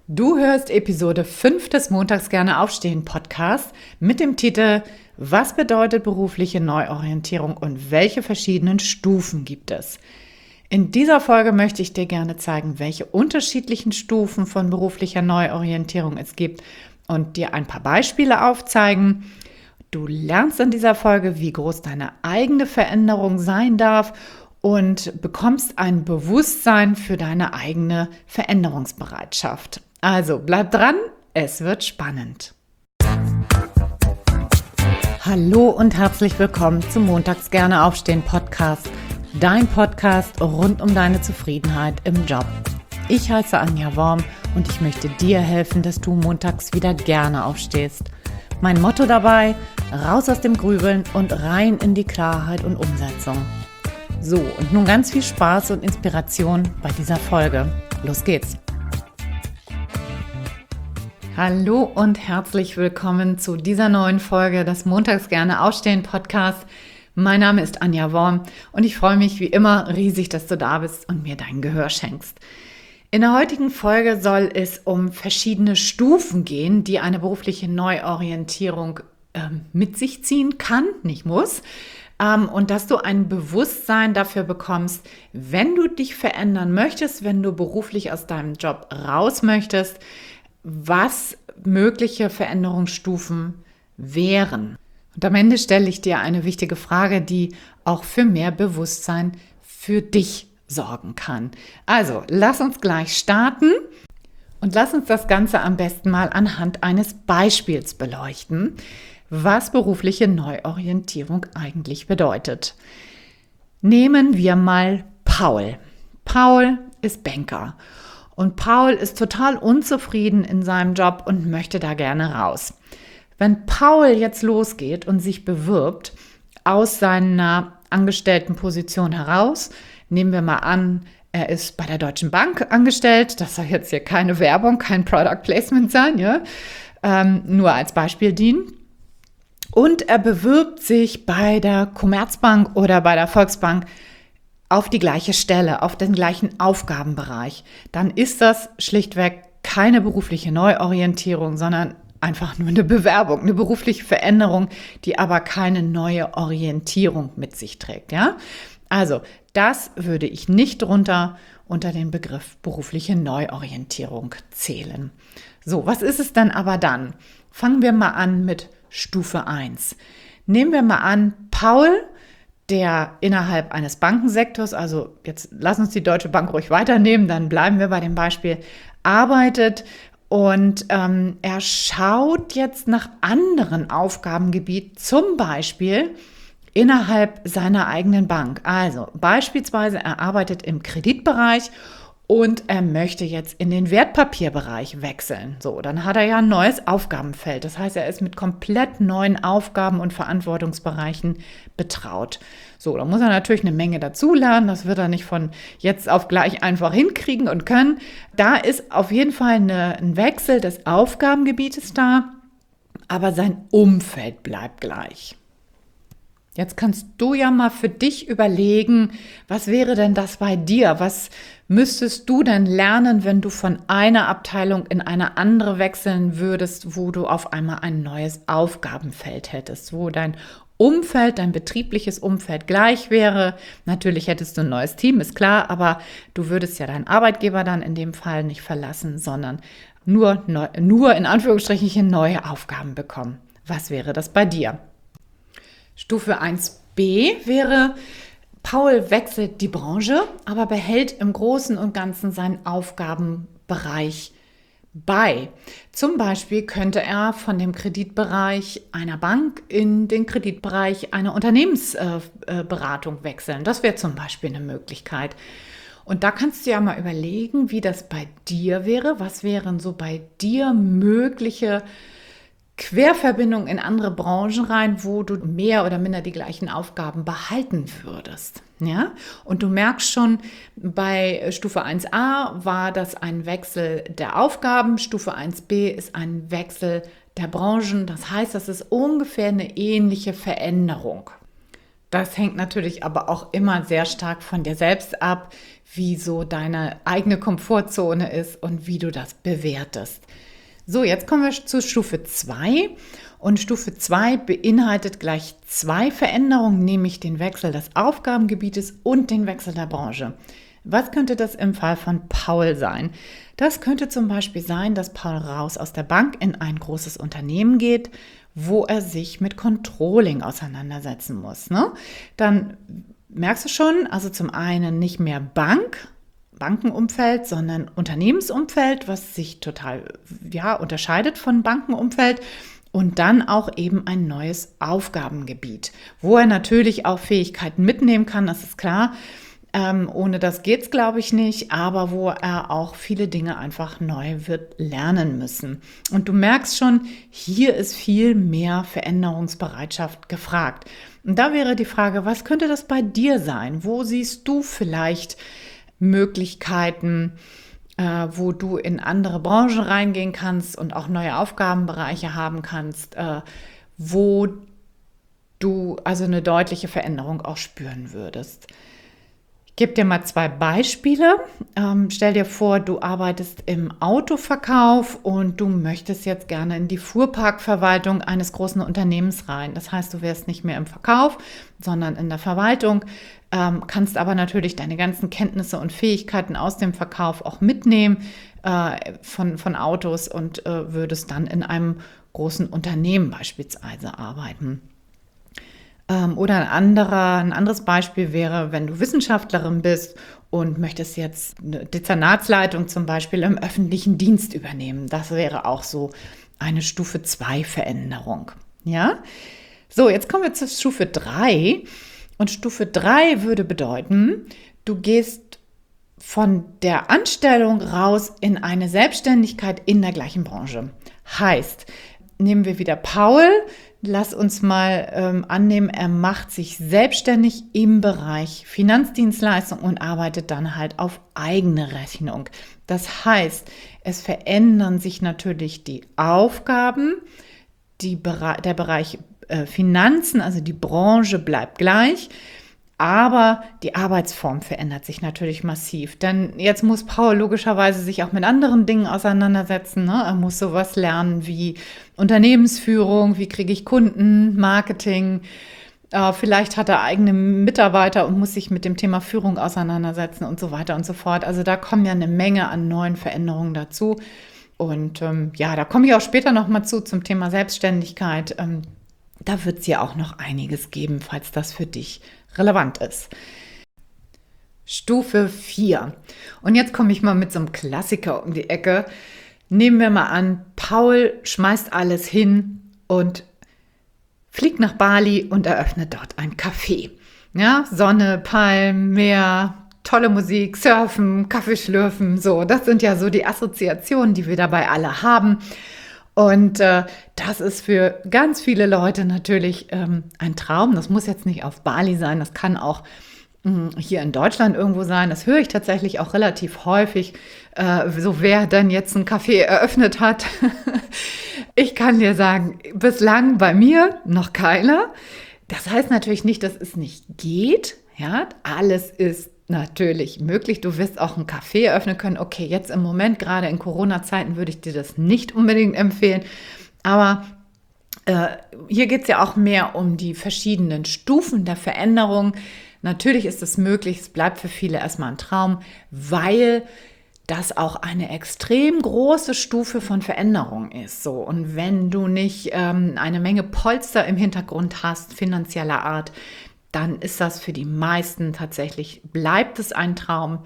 Du hörst Episode 5 des Montags gerne aufstehen Podcast mit dem Titel Was bedeutet berufliche Neuorientierung und welche verschiedenen Stufen gibt es? In dieser Folge möchte ich dir gerne zeigen, welche unterschiedlichen Stufen von beruflicher Neuorientierung es gibt und dir ein paar Beispiele aufzeigen. Du lernst in dieser Folge, wie groß deine eigene Veränderung sein darf und bekommst ein Bewusstsein für deine eigene Veränderungsbereitschaft. Also bleib dran, es wird spannend. Hallo und herzlich willkommen zum Montags gerne aufstehen Podcast, dein Podcast rund um deine Zufriedenheit im Job. Ich heiße Anja Worm und ich möchte dir helfen, dass du montags wieder gerne aufstehst. Mein Motto dabei: raus aus dem Grübeln und rein in die Klarheit und Umsetzung. So, und nun ganz viel Spaß und Inspiration bei dieser Folge. Los geht's! Hallo und herzlich willkommen zu dieser neuen Folge des Montags gerne aufstehen Podcast. Mein Name ist Anja Worm und ich freue mich wie immer riesig, dass du da bist und mir dein Gehör schenkst. In der heutigen Folge soll es um verschiedene Stufen gehen, die eine berufliche Neuorientierung mit sich ziehen kann, nicht muss. Und dass du ein Bewusstsein dafür bekommst, wenn du dich verändern möchtest, wenn du beruflich aus deinem Job raus möchtest, was mögliche Veränderungsstufen wären. Und am Ende stelle ich dir eine wichtige Frage, die auch für mehr Bewusstsein für dich sorgen kann. Also, lass uns gleich starten und lass uns das Ganze am besten mal anhand eines Beispiels beleuchten, was berufliche Neuorientierung eigentlich bedeutet. Nehmen wir mal Paul. Paul ist Banker. Und Paul ist total unzufrieden in seinem Job und möchte da gerne raus. Wenn Paul jetzt losgeht und sich bewirbt aus seiner Angestelltenposition heraus, nehmen wir mal an, er ist bei der Deutschen Bank angestellt, das soll jetzt hier keine Werbung, kein Product Placement sein, ja? Nur als Beispiel dienen. Und er bewirbt sich bei der Commerzbank oder bei der Volksbank auf die gleiche Stelle, auf den gleichen Aufgabenbereich, dann ist das schlichtweg keine berufliche Neuorientierung, sondern einfach nur eine Bewerbung, eine berufliche Veränderung, die aber keine neue Orientierung mit sich trägt. Ja? Also das würde ich nicht unter den Begriff berufliche Neuorientierung zählen. So, was ist es denn aber dann? Fangen wir mal an mit Stufe 1. Nehmen wir mal an, Paul, der innerhalb eines Bankensektors, also jetzt lass uns die Deutsche Bank ruhig weiternehmen, dann bleiben wir bei dem Beispiel, arbeitet und er schaut jetzt nach anderen Aufgabengebieten, zum Beispiel innerhalb seiner eigenen Bank. Also beispielsweise er arbeitet im Kreditbereich und er möchte jetzt in den Wertpapierbereich wechseln. So, dann hat er ja ein neues Aufgabenfeld. Das heißt, er ist mit komplett neuen Aufgaben und Verantwortungsbereichen betraut. So, da muss er natürlich eine Menge dazulernen. Das wird er nicht von jetzt auf gleich einfach hinkriegen und können. Da ist auf jeden Fall ein Wechsel des Aufgabengebietes da, aber sein Umfeld bleibt gleich. Jetzt kannst du ja mal für dich überlegen, was wäre denn das bei dir? Was müsstest du denn lernen, wenn du von einer Abteilung in eine andere wechseln würdest, wo du auf einmal ein neues Aufgabenfeld hättest, wo dein Umfeld, dein betriebliches Umfeld gleich wäre? Natürlich hättest du ein neues Team, ist klar, aber du würdest ja deinen Arbeitgeber dann in dem Fall nicht verlassen, sondern nur in Anführungsstrichen neue Aufgaben bekommen. Was wäre das bei dir? Stufe 1b wäre, Paul wechselt die Branche, aber behält im Großen und Ganzen seinen Aufgabenbereich bei. Zum Beispiel könnte er von dem Kreditbereich einer Bank in den Kreditbereich einer Unternehmensberatung wechseln. Das wäre zum Beispiel eine Möglichkeit. Und da kannst du ja mal überlegen, wie das bei dir wäre. Was wären so bei dir mögliche Querverbindung in andere Branchen rein, wo du mehr oder minder die gleichen Aufgaben behalten würdest. Ja? Und du merkst schon, bei Stufe 1a war das ein Wechsel der Aufgaben, Stufe 1b ist ein Wechsel der Branchen. Das heißt, das ist ungefähr eine ähnliche Veränderung. Das hängt natürlich aber auch immer sehr stark von dir selbst ab, wie so deine eigene Komfortzone ist und wie du das bewertest. So, jetzt kommen wir zu Stufe 2. Und Stufe 2 beinhaltet gleich 2 Veränderungen, nämlich den Wechsel des Aufgabengebietes und den Wechsel der Branche. Was könnte das im Fall von Paul sein? Das könnte zum Beispiel sein, dass Paul raus aus der Bank in ein großes Unternehmen geht, wo er sich mit Controlling auseinandersetzen muss. Ne? Dann merkst du schon, also zum einen nicht mehr Bankenumfeld, sondern Unternehmensumfeld, was sich total unterscheidet von Bankenumfeld. Und dann auch eben ein neues Aufgabengebiet, wo er natürlich auch Fähigkeiten mitnehmen kann, das ist klar. Ohne das geht's, glaube ich, nicht, aber wo er auch viele Dinge einfach neu wird lernen müssen. Und du merkst schon, hier ist viel mehr Veränderungsbereitschaft gefragt. Und da wäre die Frage, was könnte das bei dir sein? Wo siehst du vielleicht Möglichkeiten, wo du in andere Branchen reingehen kannst und auch neue Aufgabenbereiche haben kannst, wo du also eine deutliche Veränderung auch spüren würdest. Ich gebe dir mal 2 Beispiele. Stell dir vor, du arbeitest im Autoverkauf und du möchtest jetzt gerne in die Fuhrparkverwaltung eines großen Unternehmens rein. Das heißt, du wärst nicht mehr im Verkauf, sondern in der Verwaltung, kannst aber natürlich deine ganzen Kenntnisse und Fähigkeiten aus dem Verkauf auch mitnehmen von Autos und würdest dann in einem großen Unternehmen beispielsweise arbeiten. Oder ein anderes Beispiel wäre, wenn du Wissenschaftlerin bist und möchtest jetzt eine Dezernatsleitung zum Beispiel im öffentlichen Dienst übernehmen. Das wäre auch so eine Stufe 2 Veränderung. Ja? So, jetzt kommen wir zur Stufe 3. Und Stufe 3 würde bedeuten, du gehst von der Anstellung raus in eine Selbstständigkeit in der gleichen Branche. Heißt, nehmen wir wieder Paul. Lass uns mal annehmen, er macht sich selbstständig im Bereich Finanzdienstleistung und arbeitet dann halt auf eigene Rechnung. Das heißt, es verändern sich natürlich die Aufgaben, der Bereich Finanzen, also die Branche bleibt gleich, aber die Arbeitsform verändert sich natürlich massiv. Denn jetzt muss Paul logischerweise sich auch mit anderen Dingen auseinandersetzen. Ne? Er muss sowas lernen wie Unternehmensführung, wie kriege ich Kunden, Marketing. Vielleicht hat er eigene Mitarbeiter und muss sich mit dem Thema Führung auseinandersetzen und so weiter und so fort. Also da kommen ja eine Menge an neuen Veränderungen dazu. Und da komme ich auch später nochmal zum Thema Selbstständigkeit. Da wird es ja auch noch einiges geben, falls das für dich relevant ist. Stufe 4. Und jetzt komme ich mal mit so einem Klassiker um die Ecke. Nehmen wir mal an, Paul schmeißt alles hin und fliegt nach Bali und eröffnet dort ein Café. Ja, Sonne, Palmen, Meer, tolle Musik, Surfen, Kaffee schlürfen, so. Das sind ja so die Assoziationen, die wir dabei alle haben. Und das ist für ganz viele Leute natürlich ein Traum. Das muss jetzt nicht auf Bali sein, das kann auch hier in Deutschland irgendwo sein. Das höre ich tatsächlich auch relativ häufig, so wer dann jetzt ein Café eröffnet hat. Ich kann dir sagen, bislang bei mir noch keiner. Das heißt natürlich nicht, dass es nicht geht. Ja, alles ist natürlich möglich. Du wirst auch ein Café eröffnen können. Okay, jetzt im Moment, gerade in Corona-Zeiten, würde ich dir das nicht unbedingt empfehlen. Aber hier geht es ja auch mehr um die verschiedenen Stufen der Veränderung. Natürlich ist es möglich, es bleibt für viele erstmal ein Traum, weil das auch eine extrem große Stufe von Veränderung ist. So. Und wenn du nicht eine Menge Polster im Hintergrund hast, finanzieller Art, dann ist das für die meisten tatsächlich, bleibt es ein Traum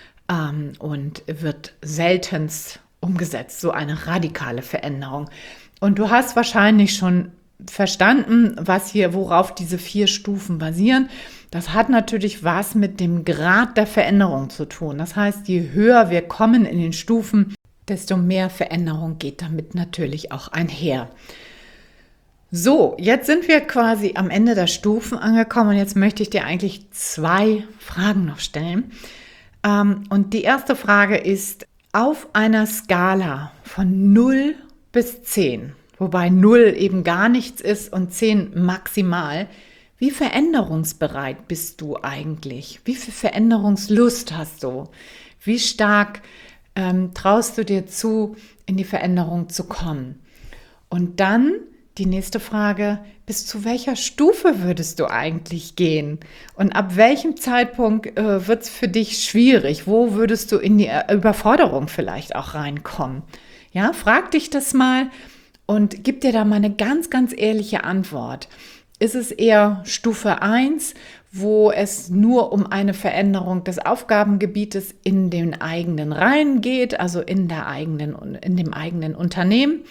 und wird seltenst umgesetzt, so eine radikale Veränderung. Und du hast wahrscheinlich schon verstanden, worauf diese 4 Stufen basieren. Das hat natürlich was mit dem Grad der Veränderung zu tun. Das heißt, je höher wir kommen in den Stufen, desto mehr Veränderung geht damit natürlich auch einher. So, jetzt sind wir quasi am Ende der Stufen angekommen und jetzt möchte ich dir eigentlich 2 Fragen noch stellen. Und die erste Frage ist, auf einer Skala von 0 bis 10, wobei 0 eben gar nichts ist und 10 maximal, Wie veränderungsbereit bist du eigentlich? Wie viel Veränderungslust hast du? Wie stark traust du dir zu, in die Veränderung zu kommen? Und dann die nächste Frage, bis zu welcher Stufe würdest du eigentlich gehen? Und ab welchem Zeitpunkt wird es für dich schwierig? Wo würdest du in die Überforderung vielleicht auch reinkommen? Ja, frag dich das mal und gib dir da mal eine ganz, ganz ehrliche Antwort. Ist es eher Stufe 1, wo es nur um eine Veränderung des Aufgabengebietes in den eigenen Reihen geht, also in dem eigenen Unternehmen?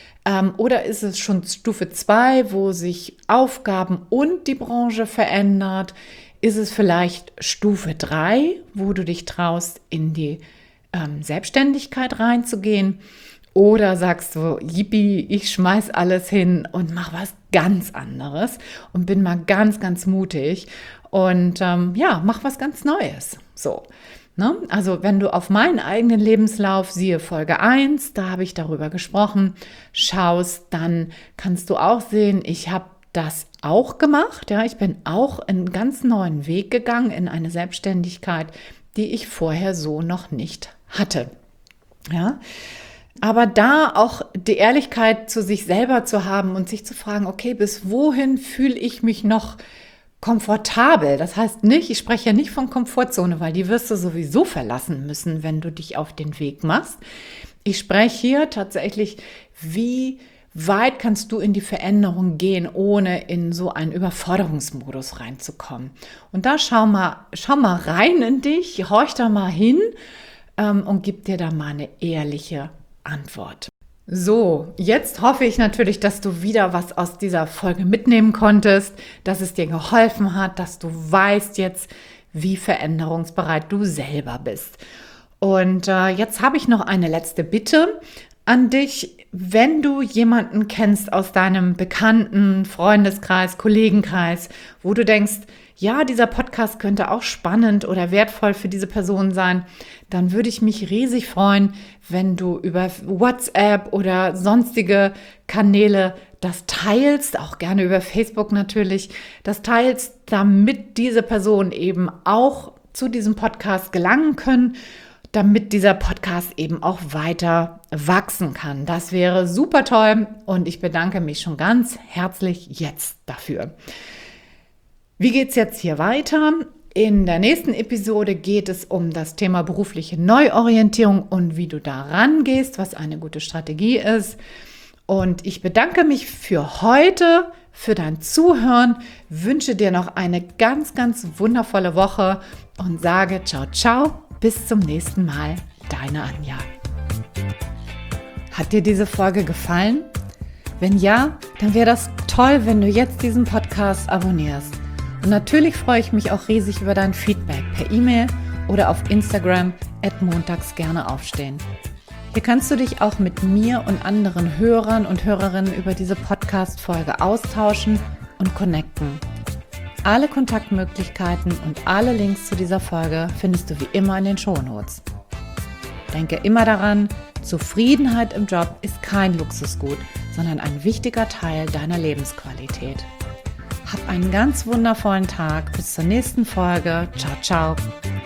Oder ist es schon Stufe 2, wo sich Aufgaben und die Branche verändert? Ist es vielleicht Stufe 3, wo du dich traust, in die Selbstständigkeit reinzugehen? Oder sagst du, yippie, ich schmeiß alles hin und mach was ganz anderes und bin mal ganz, ganz mutig und mach was ganz Neues. So. Ne? Also wenn du auf meinen eigenen Lebenslauf, siehe Folge 1, da habe ich darüber gesprochen, schaust, dann kannst du auch sehen, ich habe das auch gemacht. Ja, ich bin auch einen ganz neuen Weg gegangen in eine Selbstständigkeit, die ich vorher so noch nicht hatte. Ja, aber da auch die Ehrlichkeit zu sich selber zu haben und sich zu fragen, okay, bis wohin fühle ich mich noch komfortabel? Das heißt nicht, ich spreche ja nicht von Komfortzone, weil die wirst du sowieso verlassen müssen, wenn du dich auf den Weg machst. Ich spreche hier tatsächlich, wie weit kannst du in die Veränderung gehen, ohne in so einen Überforderungsmodus reinzukommen. Und da schau mal rein in dich, horch da mal hin und gib dir da mal eine ehrliche Antwort. So, jetzt hoffe ich natürlich, dass du wieder was aus dieser Folge mitnehmen konntest, dass es dir geholfen hat, dass du weißt jetzt, wie veränderungsbereit du selber bist. Und jetzt habe ich noch eine letzte Bitte an dich. Wenn du jemanden kennst aus deinem bekannten Freundeskreis, Kollegenkreis, wo du denkst, ja, dieser Podcast könnte auch spannend oder wertvoll für diese Person sein, dann würde ich mich riesig freuen, wenn du über WhatsApp oder sonstige Kanäle das teilst, auch gerne über Facebook natürlich, das teilst, damit diese Personen eben auch zu diesem Podcast gelangen können, damit dieser Podcast eben auch weiter wachsen kann. Das wäre super toll und ich bedanke mich schon ganz herzlich jetzt dafür. Wie geht es jetzt hier weiter? In der nächsten Episode geht es um das Thema berufliche Neuorientierung und wie du da rangehst, was eine gute Strategie ist. Und ich bedanke mich für heute, für dein Zuhören, wünsche dir noch eine ganz, ganz wundervolle Woche und sage ciao, ciao, bis zum nächsten Mal, deine Anja. Hat dir diese Folge gefallen? Wenn ja, dann wäre das toll, wenn du jetzt diesen Podcast abonnierst. Und natürlich freue ich mich auch riesig über dein Feedback per E-Mail oder auf Instagram @montagsgerneaufstehen. Hier kannst du dich auch mit mir und anderen Hörern und Hörerinnen über diese Podcast-Folge austauschen und connecten. Alle Kontaktmöglichkeiten und alle Links zu dieser Folge findest du wie immer in den Shownotes. Denke immer daran, Zufriedenheit im Job ist kein Luxusgut, sondern ein wichtiger Teil deiner Lebensqualität. Hab einen ganz wundervollen Tag. Bis zur nächsten Folge. Ciao, ciao.